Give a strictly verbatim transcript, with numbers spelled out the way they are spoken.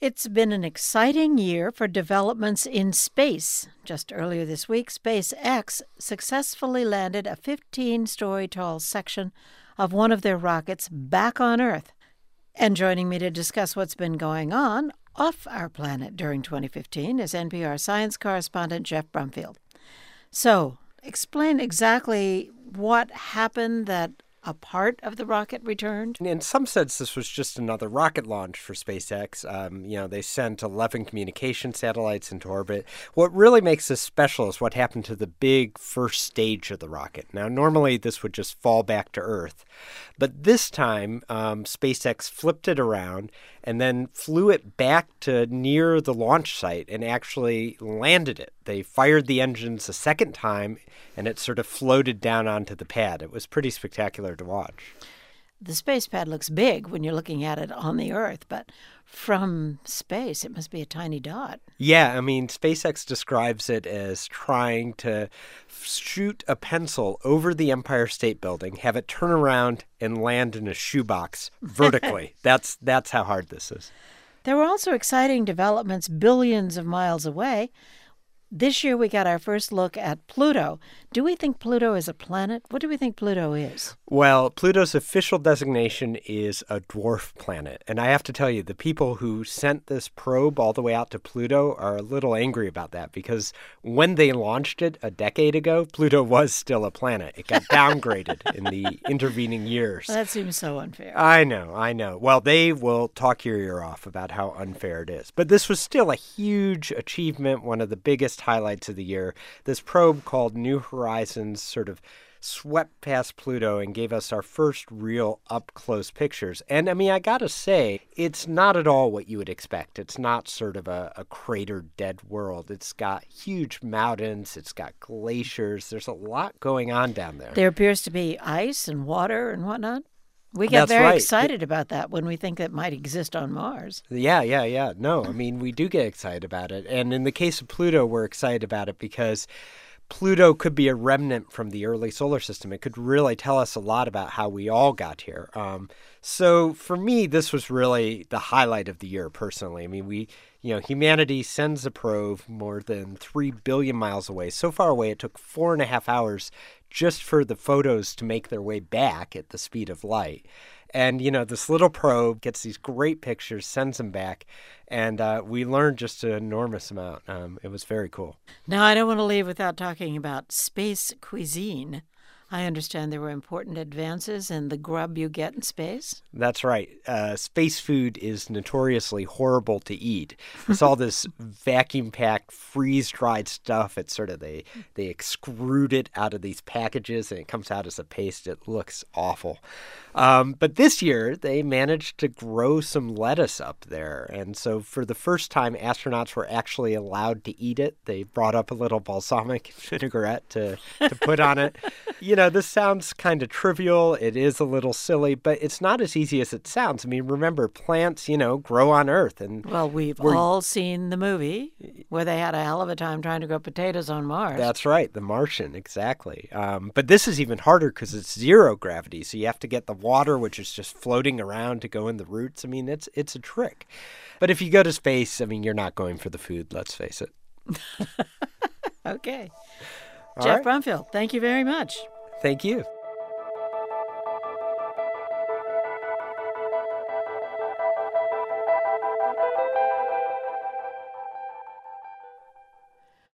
It's been an exciting year for developments in space. Just earlier this week, SpaceX successfully landed a fifteen-story tall section of one of their rockets back on Earth. And joining me to discuss what's been going on off our planet during twenty fifteen is N P R science correspondent Jeff Brumfield. So, explain exactly what happened that a part of the rocket returned? In some sense, this was just another rocket launch for SpaceX. Um, you know, they sent eleven communication satellites into orbit. What really makes this special is what happened to the big first stage of the rocket. Now, normally this would just fall back to Earth. But this time, um, SpaceX flipped it around and then flew it back to near the launch site and actually landed it. They fired the engines a second time, and it sort of floated down onto the pad. It was pretty spectacular to watch. The space pad looks big when you're looking at it on the Earth, but from space, it must be a tiny dot. Yeah, I mean, SpaceX describes it as trying to shoot a pencil over the Empire State Building, have it turn around and land in a shoebox vertically. that's that's how hard this is. There were also exciting developments billions of miles away. This year we got our first look at Pluto. Do we think Pluto is a planet? What do we think Pluto is? Well, Pluto's official designation is a dwarf planet. And I have to tell you, the people who sent this probe all the way out to Pluto are a little angry about that because when they launched it a decade ago, Pluto was still a planet. It got downgraded in the intervening years. That seems so unfair. I know, I know. Well, they will talk your ear off about how unfair it is. But this was still a huge achievement, one of the biggest highlights of the year. This probe called New Horizons sort of swept past Pluto and gave us our first real up-close pictures. And, I mean, I gotta say, it's not at all what you would expect. It's not sort of a, a cratered dead world. It's got huge mountains. It's got glaciers. There's a lot going on down there. There appears to be ice and water and whatnot. We get That's very right. excited about that when we think it might exist on Mars. Yeah, yeah, yeah. No, I mean, we do get excited about it. And in the case of Pluto, we're excited about it because Pluto could be a remnant from the early solar system. It could really tell us a lot about how we all got here. Um, so for me, this was really the highlight of the year, personally. I mean, we, you know, humanity sends a probe more than three billion miles away. So far away, it took four and a half hours just for the photos to make their way back at the speed of light. And, you know, this little probe gets these great pictures, sends them back, and uh, we learned just an enormous amount. Um, it was very cool. Now, I don't want to leave without talking about space cuisine. I understand there were important advances in the grub you get in space. That's right. Uh, space food is notoriously horrible to eat. It's all this vacuum-packed, freeze-dried stuff. It's sort of, they, they extrude it out of these packages, and it comes out as a paste. It looks awful. Um, but this year, they managed to grow some lettuce up there. And so for the first time, astronauts were actually allowed to eat it. They brought up a little balsamic vinaigrette to, to put on it. You know, this sounds kind of trivial. It is a little silly, but it's not as easy as it sounds. I mean, remember, plants, you know, grow on Earth. And well, we've all seen the movie where they had a hell of a time trying to grow potatoes on Mars. That's right. The Martian, exactly. Um, but this is even harder because it's zero gravity. So you have to get the water, which is just floating around, to go in the roots. I mean, it's it's a trick. But if you go to space, I mean, you're not going for the food, let's face it. Okay. All Jeff right. Brumfield, thank you very much. Thank you.